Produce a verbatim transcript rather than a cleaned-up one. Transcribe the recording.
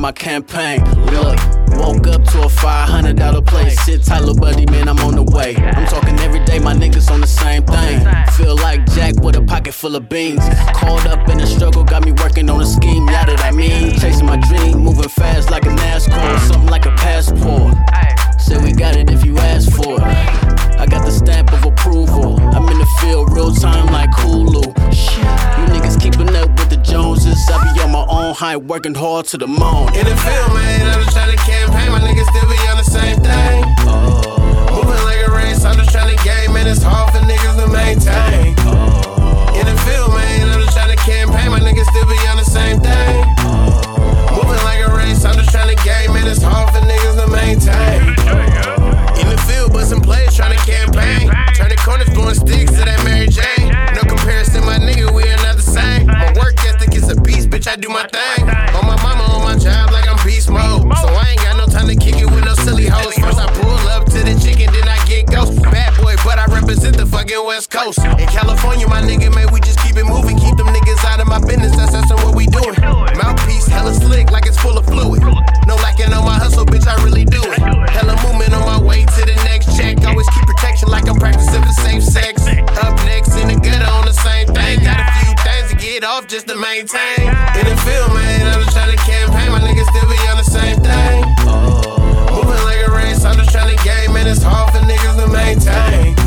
my campaign. Look, woke up to a five hundred dollar play. Sit tight, little buddy, man, I'm on the way. I'm talking every day, my niggas on the same thing. Feel like Jack with a pocket full of beans. Caught up in the struggle, got me working on a scheme. Yeah, that I mean, chasing my dream, moving fast like a NASCAR, something like a passport. Say we got it if you ask for it. I got the stamp of approval. I'm in the field real time like Hulu. You niggas keeping up with the Joneses. I be on my own height, working hard to the moon. In the field, man, I'm just trying to campaign. My niggas still be on the same thing. Oh. Moving like a race, I'm just trying to game, man. It's hard for niggas to maintain. Oh. In the field, man, I'm just trying to campaign. My niggas still be on the same thing. Oh. Moving like a race, I'm just trying to game, man. It's hard for niggas to maintain. In the field, bustin' plays, trying to campaign. Turning corners, blowing sticks to that Mary Jane. No comparison, my nigga, we are not the same. My work ethic is a beast, bitch, I do my thing. On my mama, on my job, like I'm beast mode. So I ain't got no time to kick it with no silly hoes. First I pull up to the chicken, then I get ghost. Bad boy, but I represent the fucking West Coast. In California, my nigga, man, we just keep it moving. Keep them niggas out of my business, that's, that's what we doing. Mouthpiece, hella slick, like it's full of fluid. No lacking on my hustle, bitch, I really do it. Hella movement on my way to the next check. Always keep protection like I'm practicing for safe sex. Up next in the gutter on the same thing. Got a few things to get off just to maintain. In the field, man, I'm just trying to campaign. My niggas still be on the same thing. Moving like a race, I'm just trying to game, man. It's hard for niggas to maintain.